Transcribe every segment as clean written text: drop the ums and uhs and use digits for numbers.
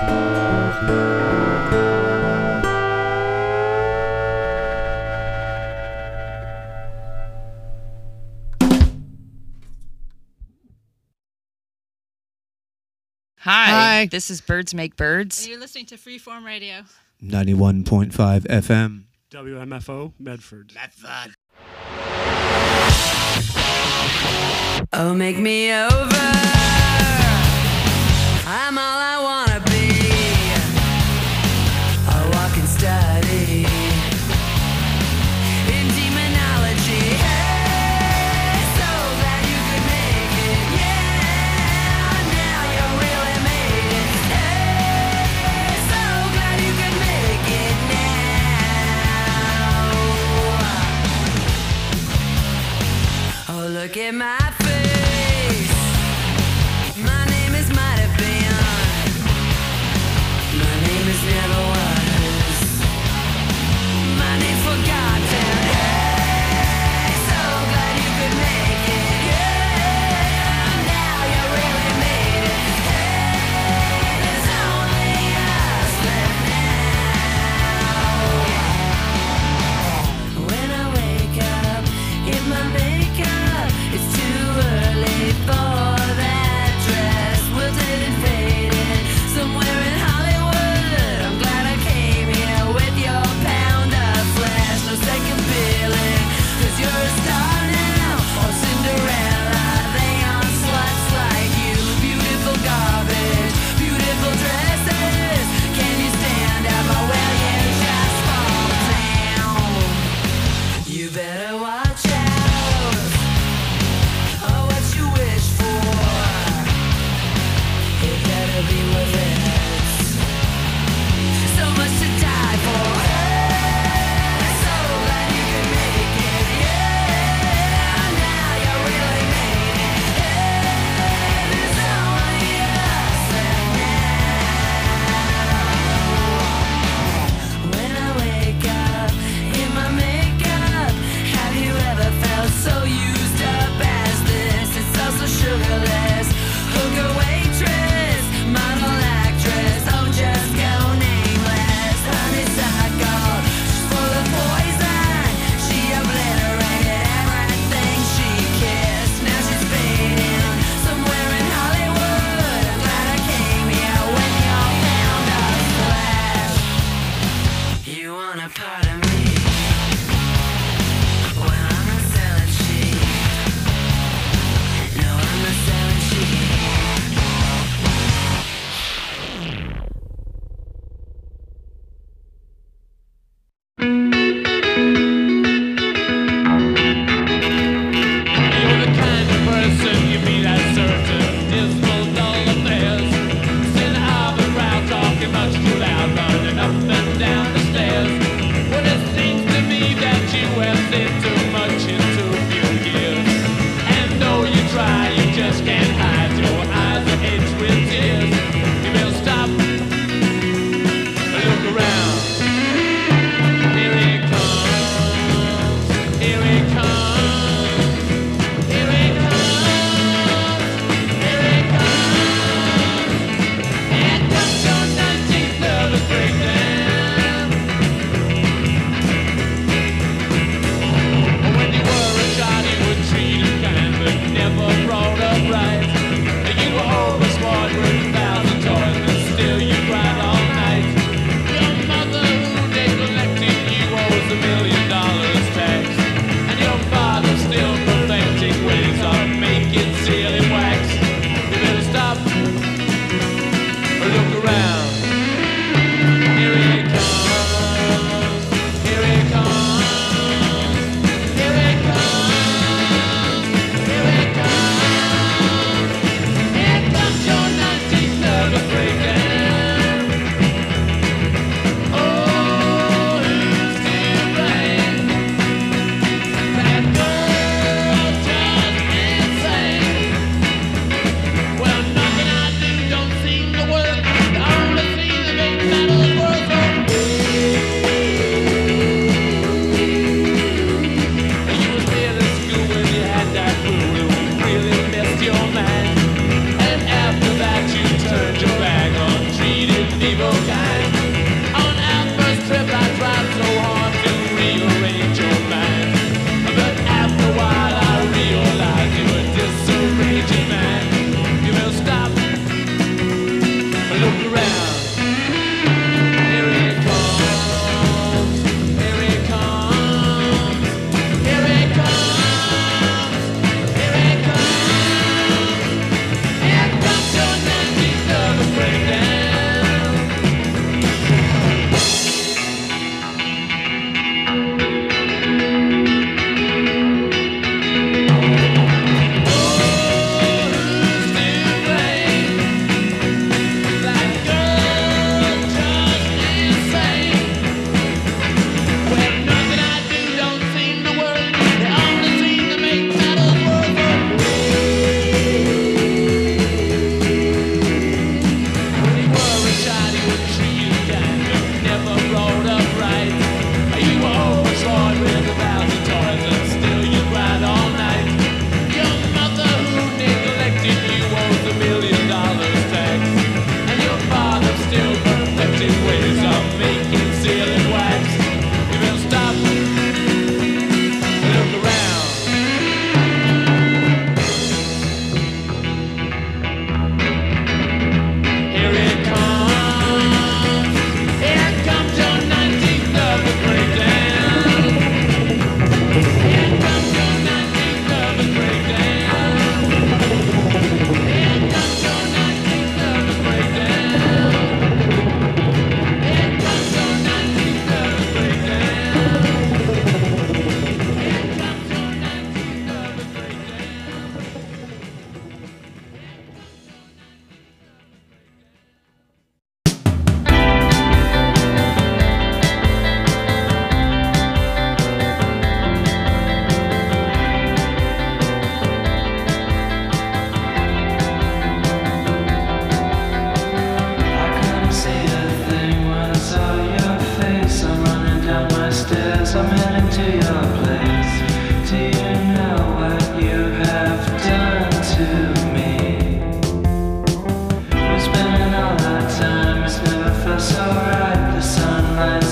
Hi, this is Birds Make Birds. And you're listening to Freeform Radio. 91.5 FM. WMFO, Medford. Oh, make me over. I'm all I wanna be. A walking study in demonology. Hey, so glad you could make it. Yeah, now you really made it. Hey, so glad you could make it now. Oh, look at my face. My name is might have been.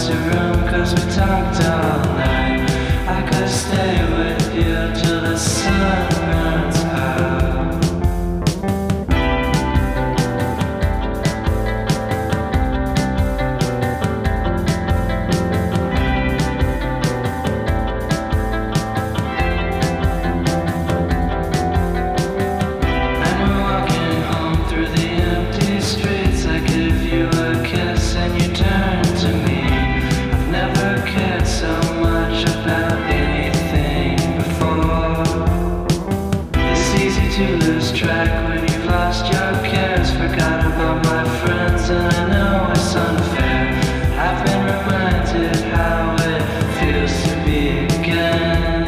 empty room 'cause we talked all night. I could stay with you till the sun runs out. And we're walking home through the empty streets. I give you a kiss and you turn to me. I've never cared so much about anything before. It's easy to lose track when you've lost your cares. Forgot about my friends and I know it's unfair. I've been reminded how it feels to be again.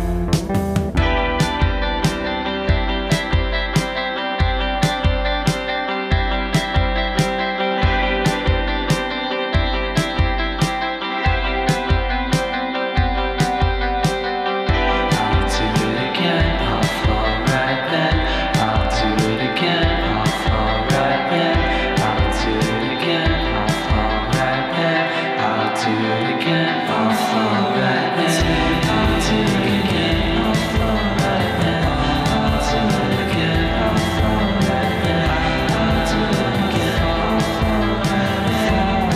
I'll do it again, I'll fall right then. I'll do it again, I'll fall right then. I'll do it again, I'll fall right then. I'll do it again, I'll fall right then. I'll do it again, I'll fall right then. I'll do it again, I'll fall right then. I'll do it again, I'll fall right then.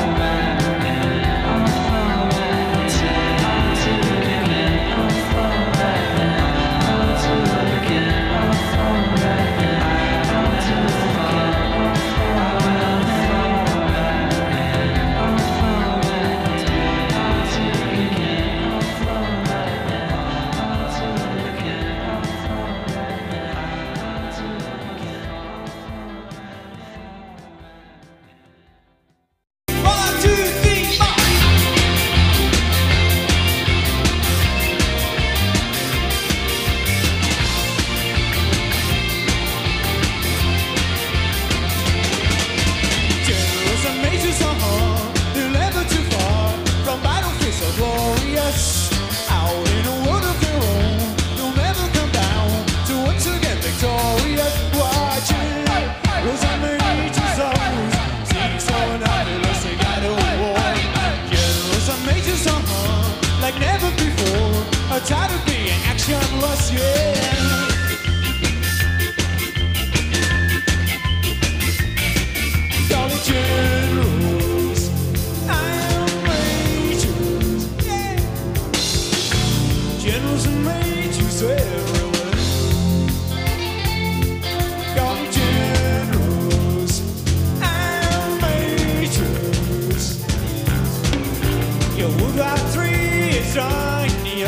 I'll fall right then. I'll do it again, I'll fall right then. I'll do it again, I'll fall right then. I'll do it again, I'll fall right then. I'll fall right then. I'll do it again, I'll fall right then. I'll do it again, I'll fall right then. I'll do it again, I'll fall right then. 1, 2, 3, 4. Generals and majors are hard, they're never too far from battlefields so glorious. Out in a world of their own, they'll never come down to once again victorious. Watching those and majors always seem so fabulous, they got a war. Generals and majors are hard, like never before, are tired of being actionless, yeah. Call it generals and majors, yeah. Generals and majors everywhere. Call it generals and majors. Your World War III is on the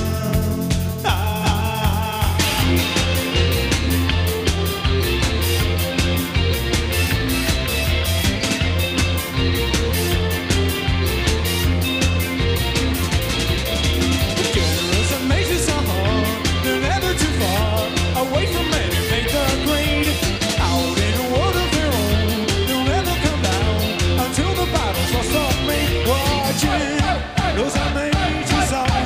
generals and majors are hard, they're never too far away from any maker grade. Out in a world of their own, they'll never come down until the battle's lost of me. Watching those are majors are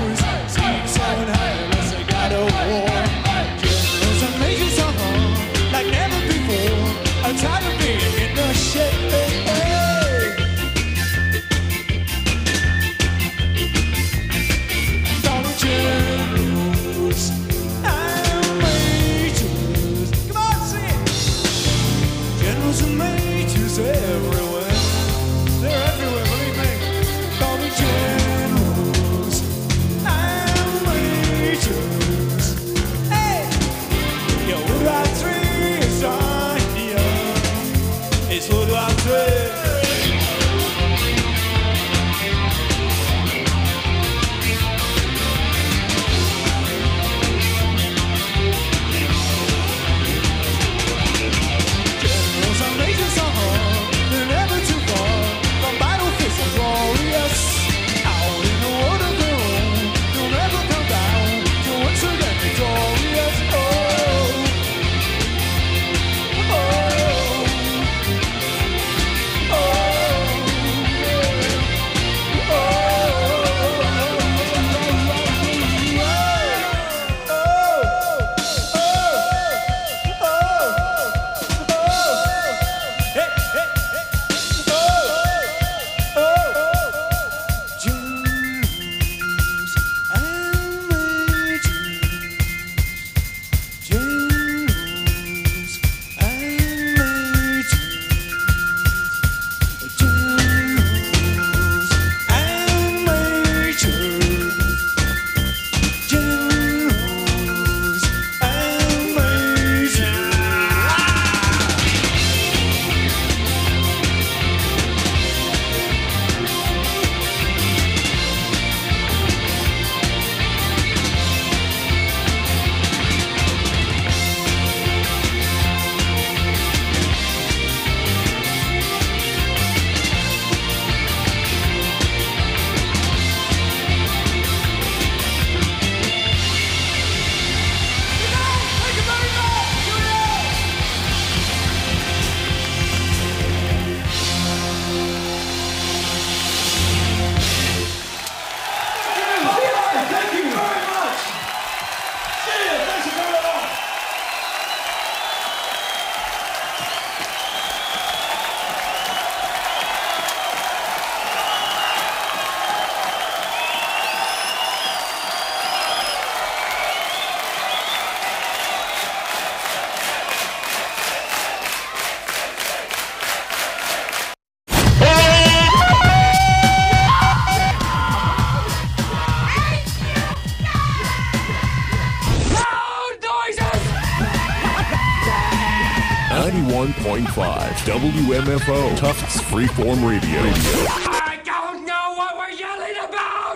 WMFO, Tufts Freeform Radio. I don't know what we're yelling about!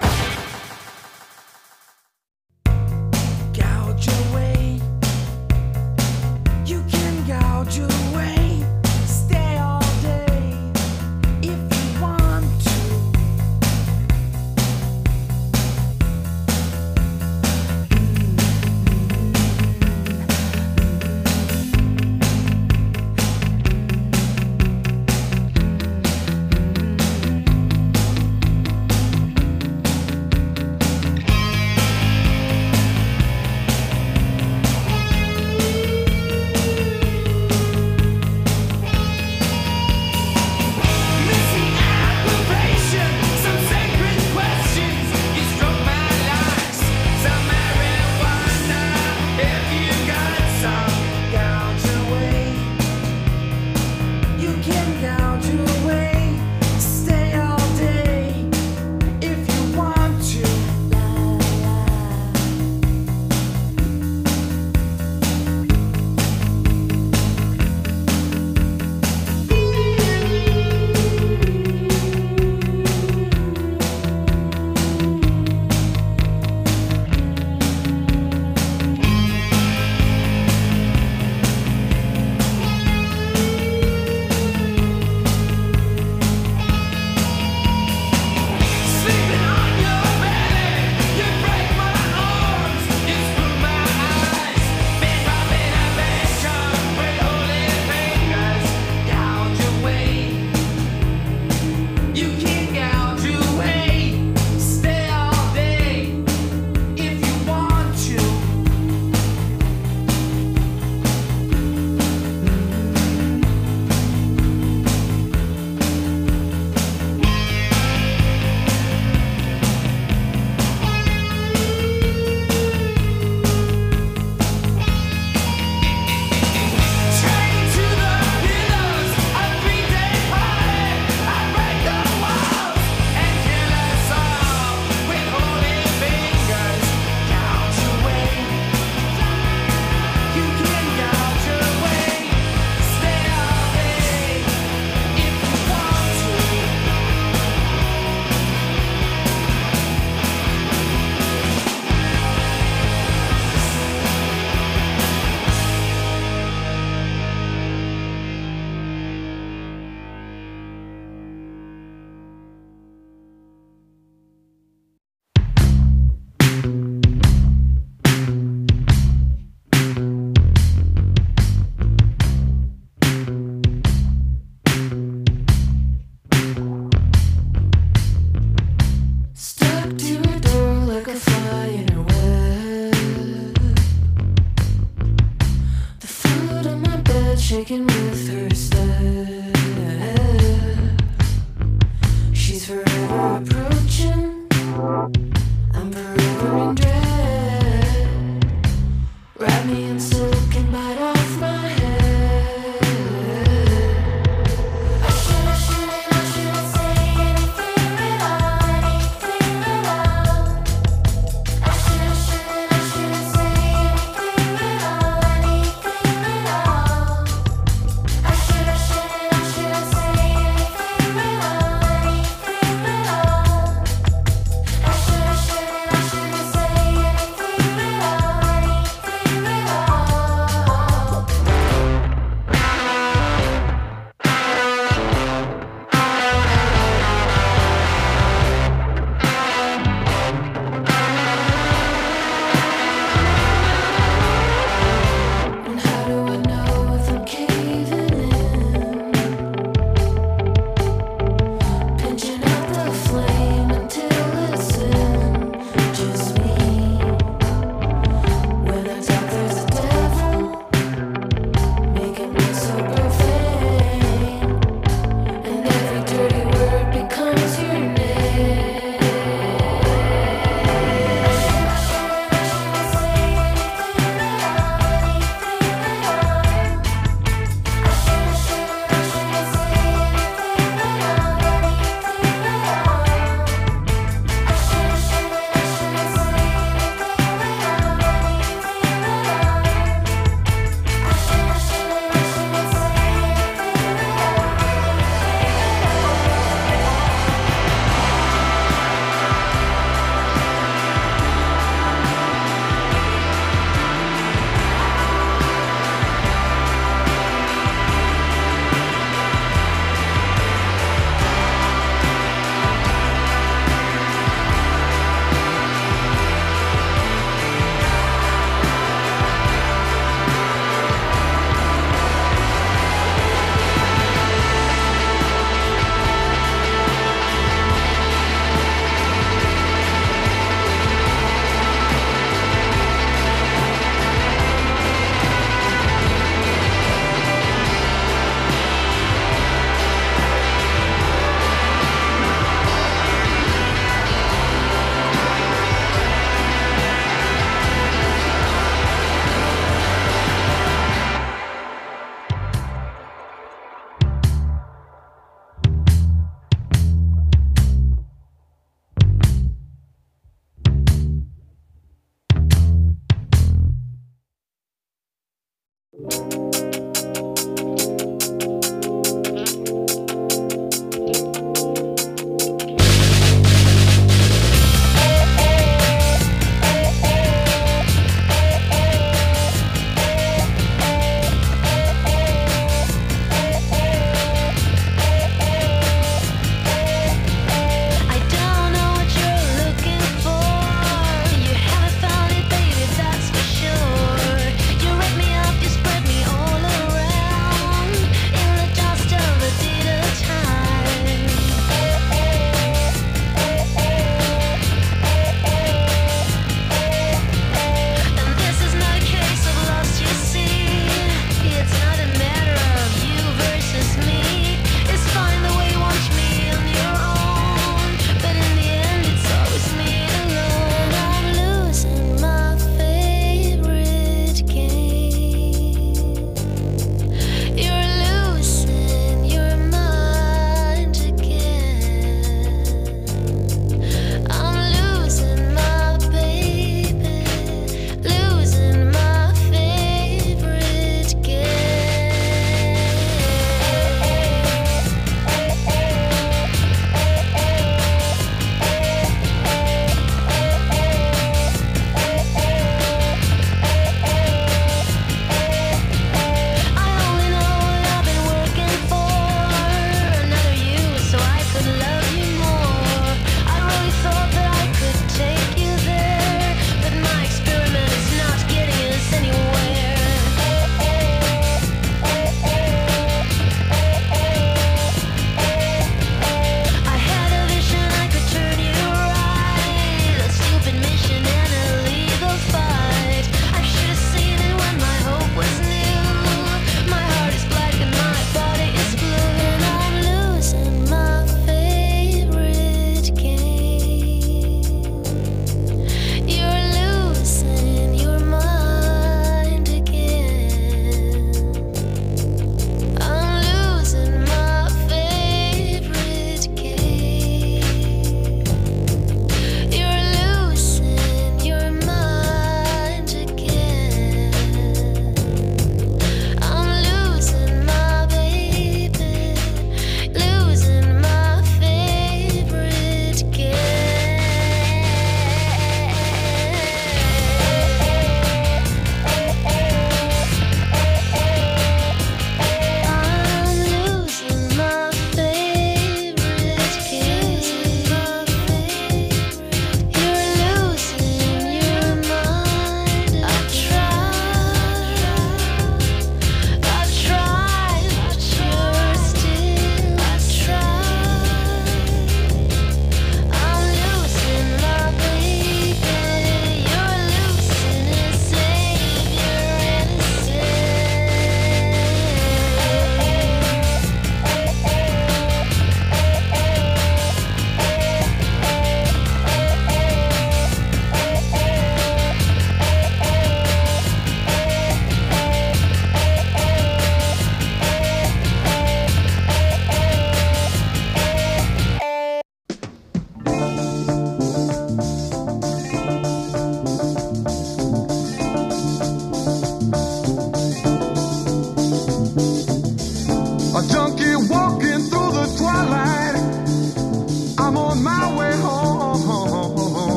Gouge away. You can gouge away. Stay all day if you want to.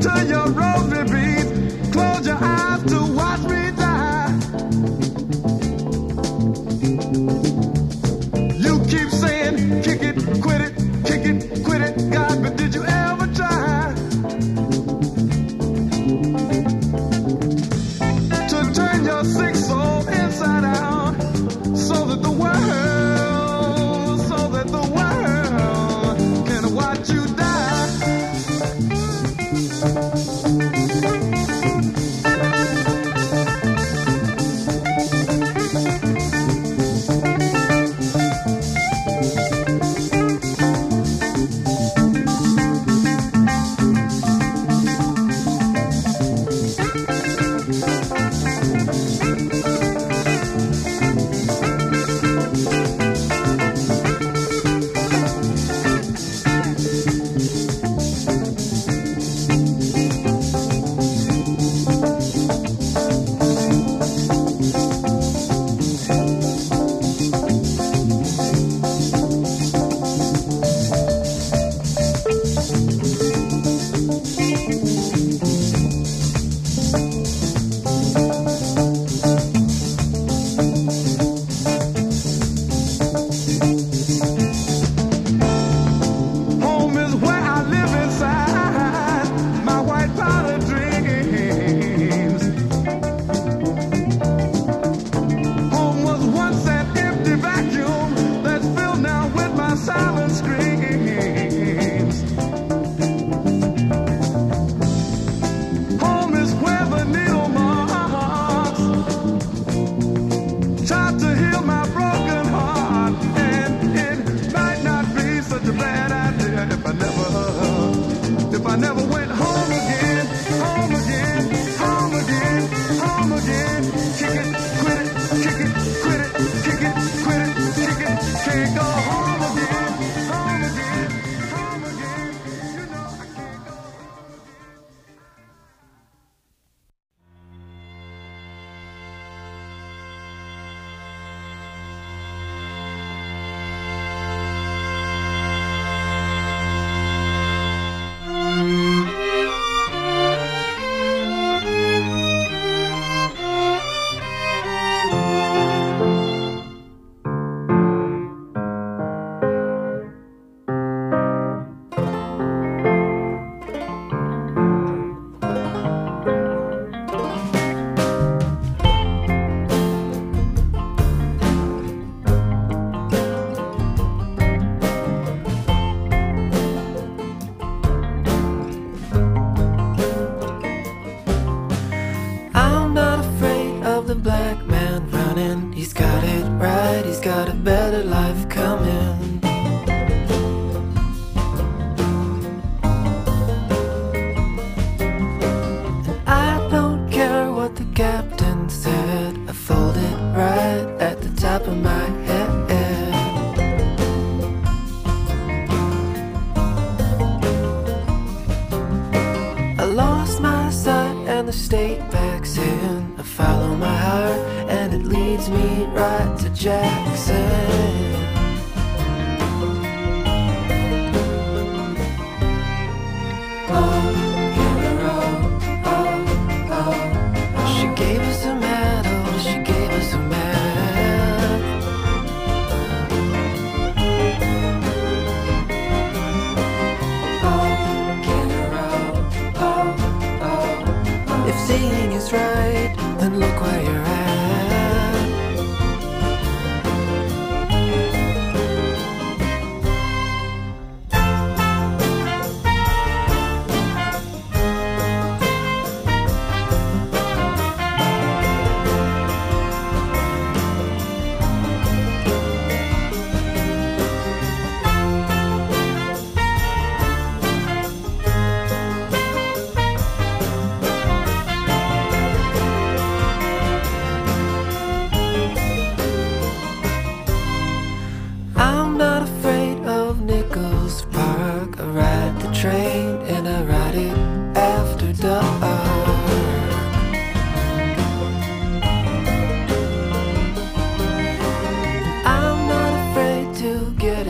to your rosy beats. Close your eyes to watch me die. You keep saying, kick it, quit it, God, but did you ever try to turn your sick soul inside out so that the world can watch you die?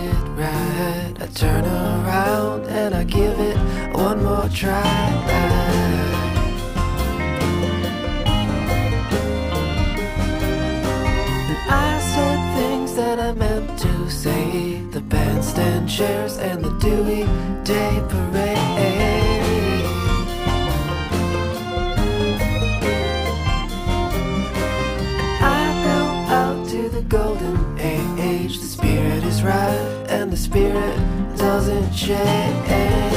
Turn around and I give it one more try. chairs and the Dewey Day Parade. I go out to the golden age. The spirit is right and the spirit doesn't change.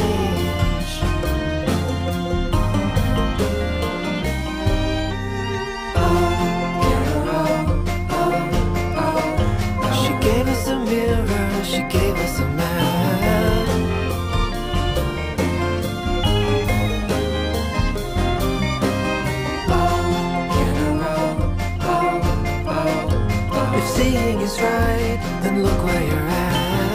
She gave us a mirror, she gave us a man. If seeing is right, then look where you're at.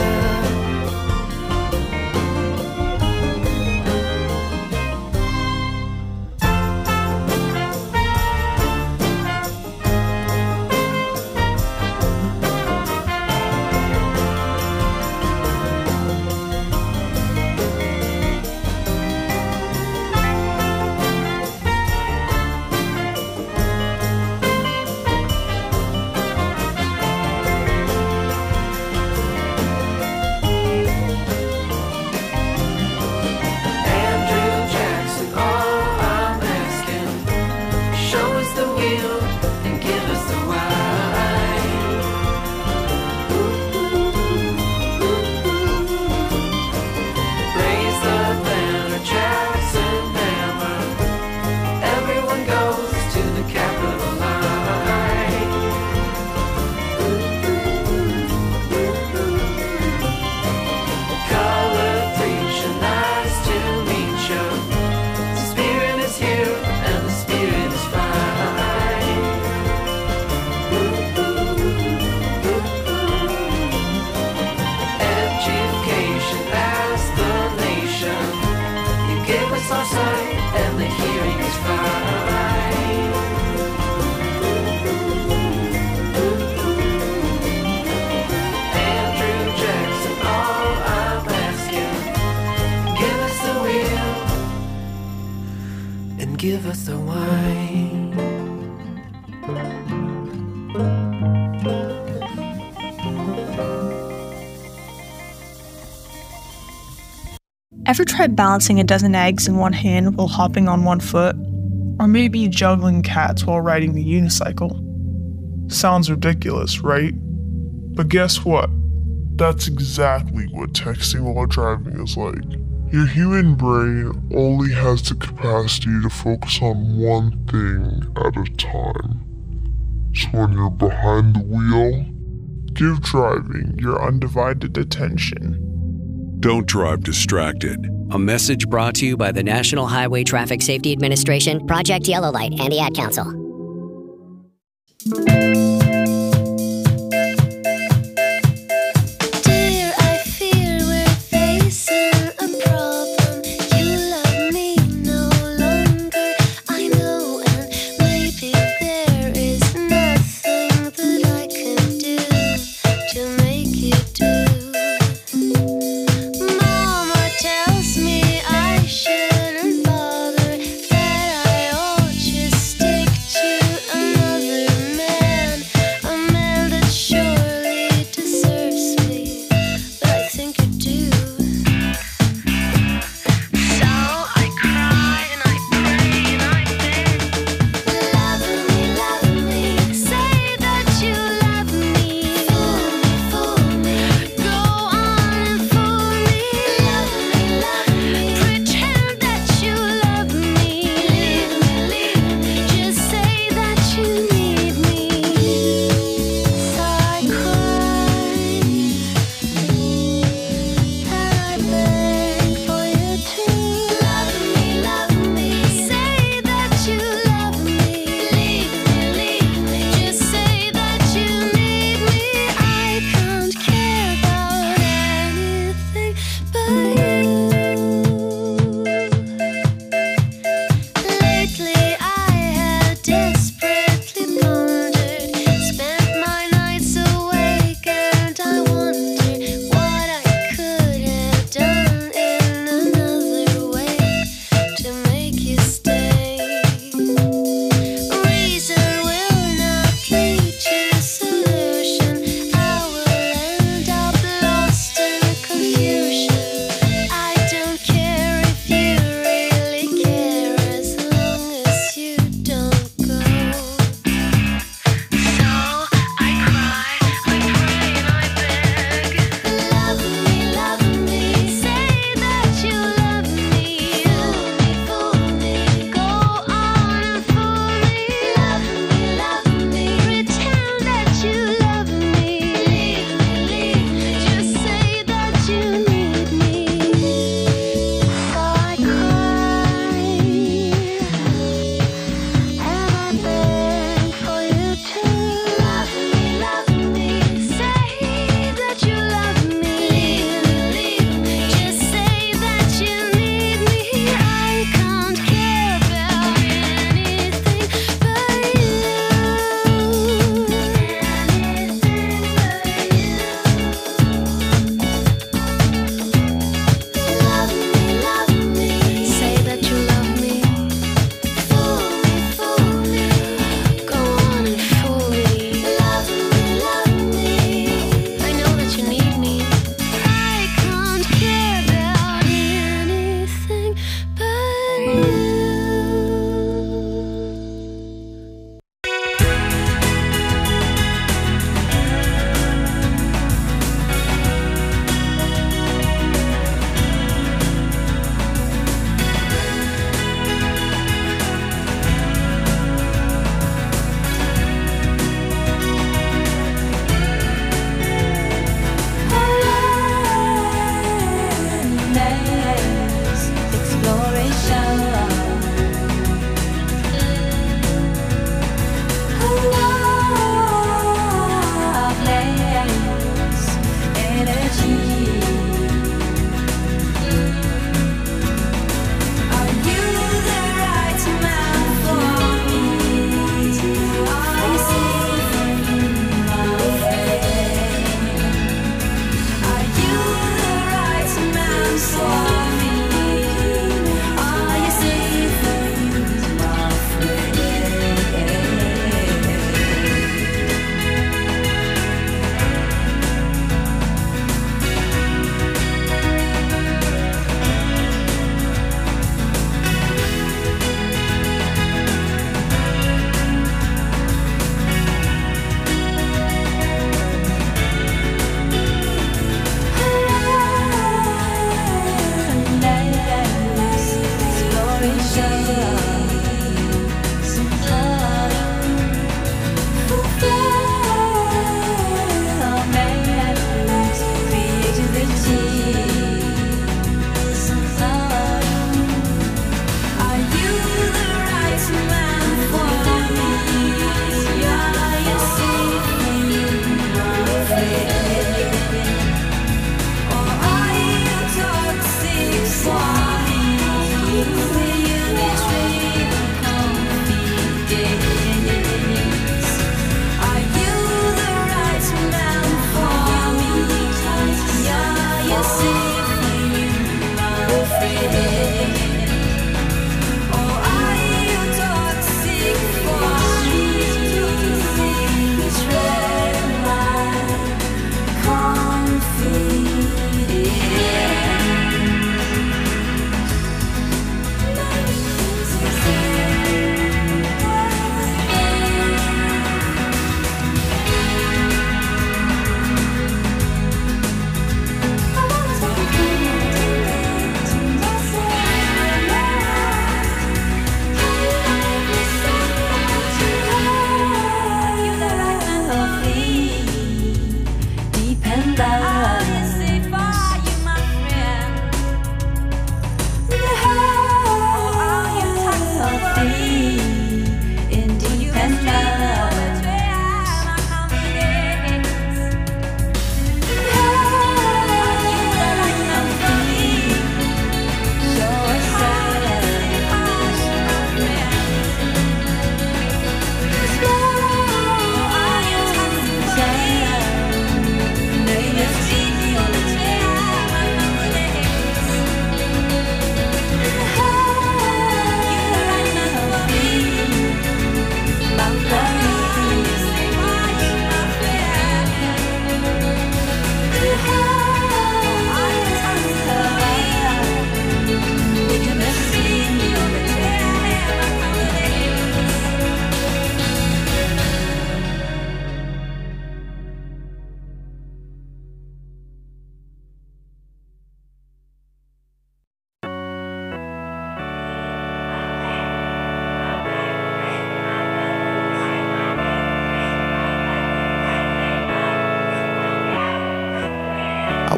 Give us the wine. Ever tried balancing a dozen eggs in one hand while hopping on one foot? Or maybe juggling cats while riding the unicycle? Sounds ridiculous, right? But guess what? That's exactly what texting while driving is like. Your human brain only has the capacity to focus on one thing at a time. So when you're behind the wheel, give driving your undivided attention. Don't drive distracted. A message brought to you by the National Highway Traffic Safety Administration, Project Yellow Light, and the Ad Council. Stick to another man.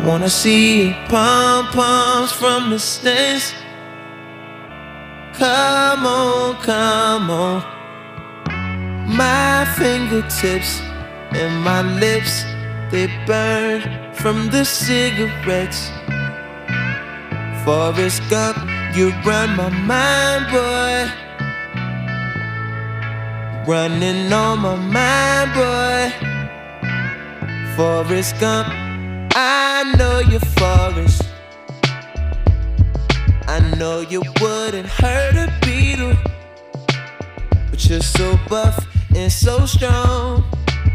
Wanna see pom-poms from the stands. Come on, come on. My fingertips and my lips, they burn from the cigarettes. Forrest Gump, you run my mind, boy. Running on my mind, boy. Forrest Gump, I know you're Forrest. I know you wouldn't hurt a beetle, but you're so buff and so strong.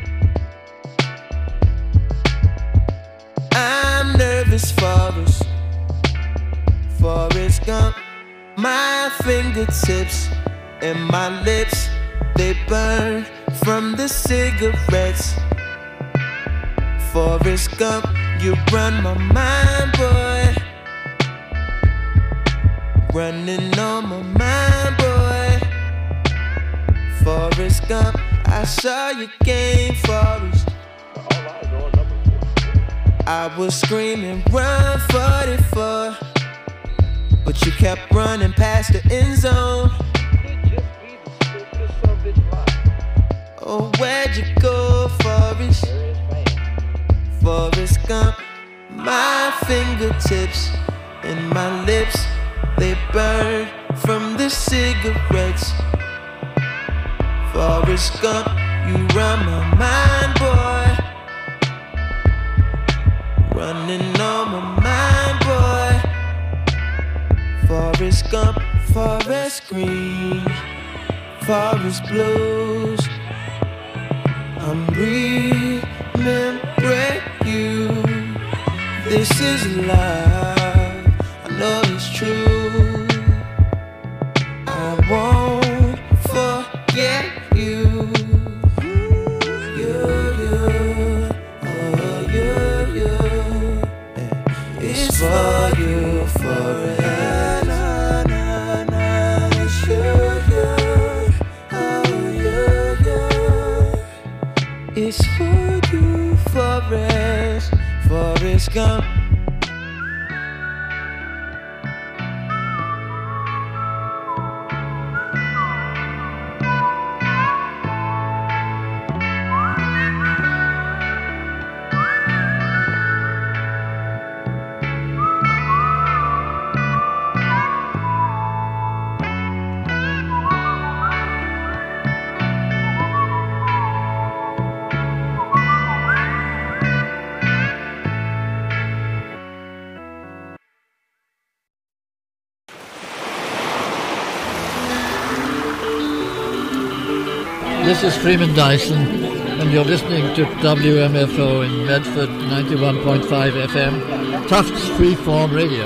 I'm nervous, Forrest. Forrest Gump, my fingertips and my lips, they burn from the cigarettes. Forrest Gump, you run my mind, boy. Running on my mind, boy. Forrest Gump, I saw your game, Forrest. I was screaming, run 44, but you kept running past the end zone. Oh, where'd you go, Forrest? Forrest Gump, my fingertips and my lips, they burn from the cigarettes. Forrest Gump, you run my mind, boy. Running on my mind, boy. Forrest Gump, forest green, forest blues. I'm remembering you. This is love, I know it's true. I won't forget you. You, oh you. It's for you forever. It's you, oh you. It's for you, Forrest Gump. This is Freeman Dyson, and you're listening to WMFO in Medford 91.5 FM, Tufts Freeform Radio.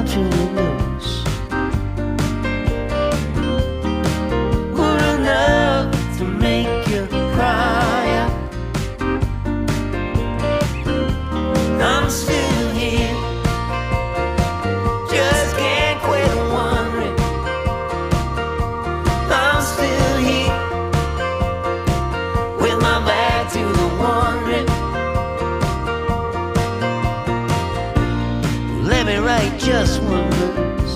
country news were enough to make you cry. I'm still here, just can't quit wondering. I'm still here, with my back to the wondering. Let me write just one verse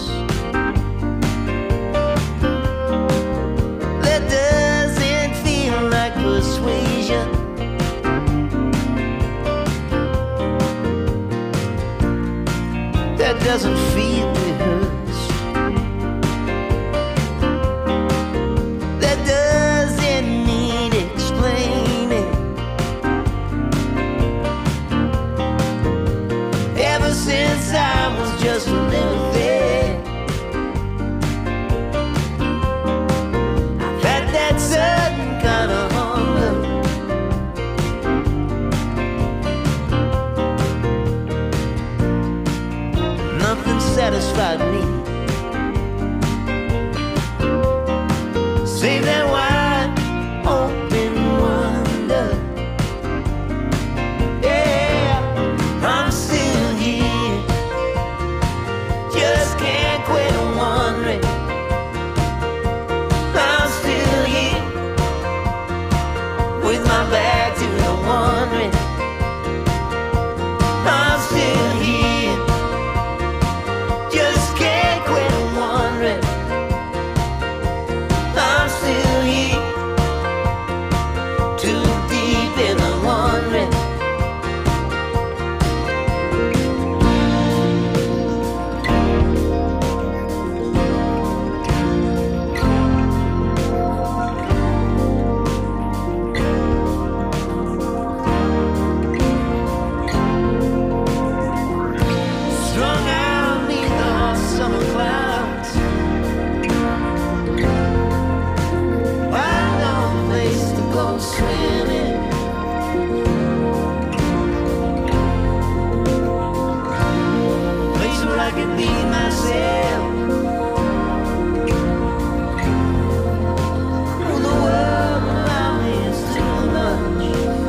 that doesn't feel like persuasion. That doesn't feel rehearsed. That doesn't need explaining. Ever since I was just a little thing, I've had that sudden kind of hunger. Nothing satisfied me save that wide open wonder. Yeah, I'm still here, just can't quit wondering. I'm still here, with my back to the wondering. I'm still here, just can't quit wondering. I'm still here, too deep in the wondering. Strung out neath the hot summer clouds, find no place to go swimming. Place where I could be myself. Oh, the world around me is too much.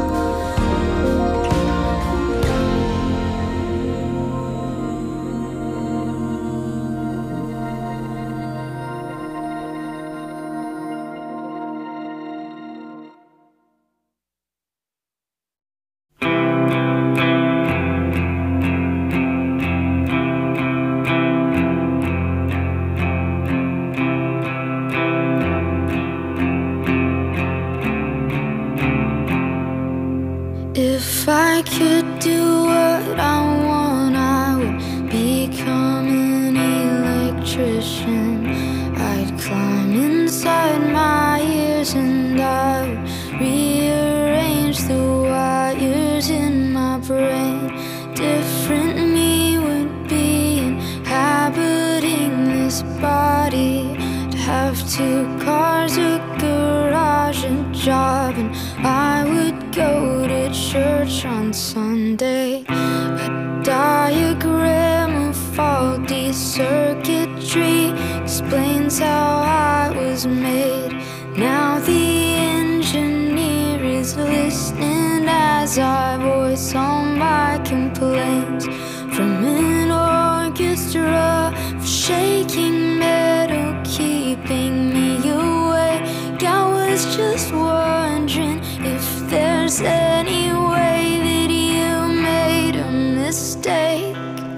If I could do what I want, I would become an electrician. I'd climb inside my ears and I would rearrange the wires in my brain. Different me would be inhabiting this body. I'd have 2 cars, a garage, a job, and I would go to church on Sunday. A diagram of faulty circuitry explains how I was made. Now the engineer is listening as I voice all my complaints. From an orchestra of shaking metal keeping me awake, I was just wondering if there's any way that you made a mistake.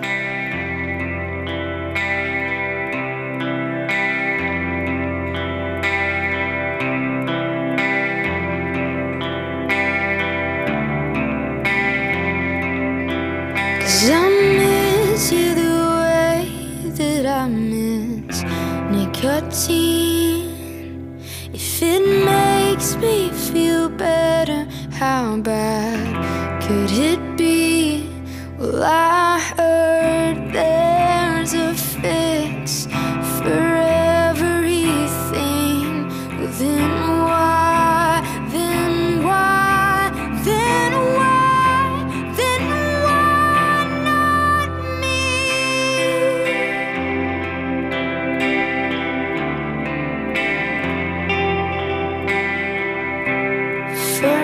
Cause I miss you the way that I miss nicotine. If it makes me feel better, how bad could it be? Well, I heard there's a fix for everything. Well, then why, then why, then why, then why not me?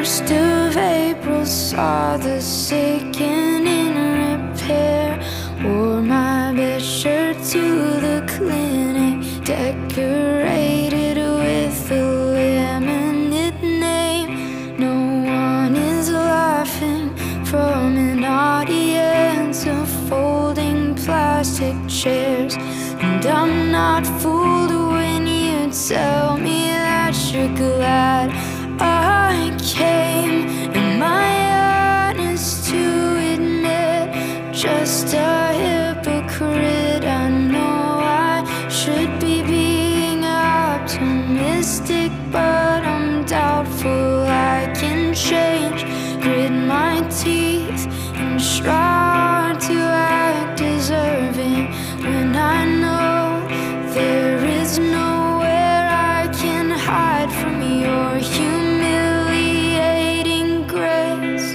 1st of April saw the second in repair. Wore my best shirt to the clinic, decorated with a laminate name. No one is laughing from an audience of folding plastic chairs. And I'm not fooled when you tell me that you're glad I came. Am I honest to admit, just a hypocrite? I know I should be being optimistic, but I'm doubtful I can change. Grit my teeth and try to act deserving when I know there is nowhere I can hide from your humiliating grace.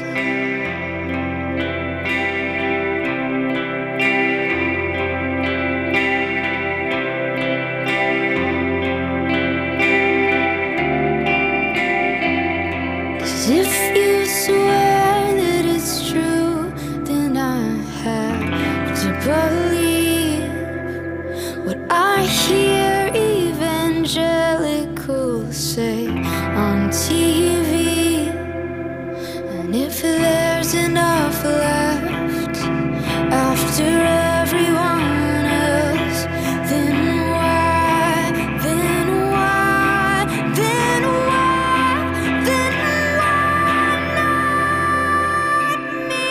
Cause if you swear that it's true, then I have to believe what I hear evangelicals say on TV. And if there's enough left after everyone else, then why, then why, then why, then why not me?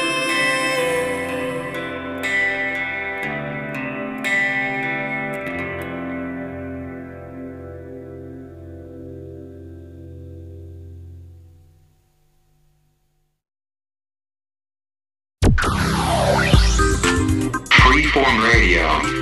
Freeform Radio.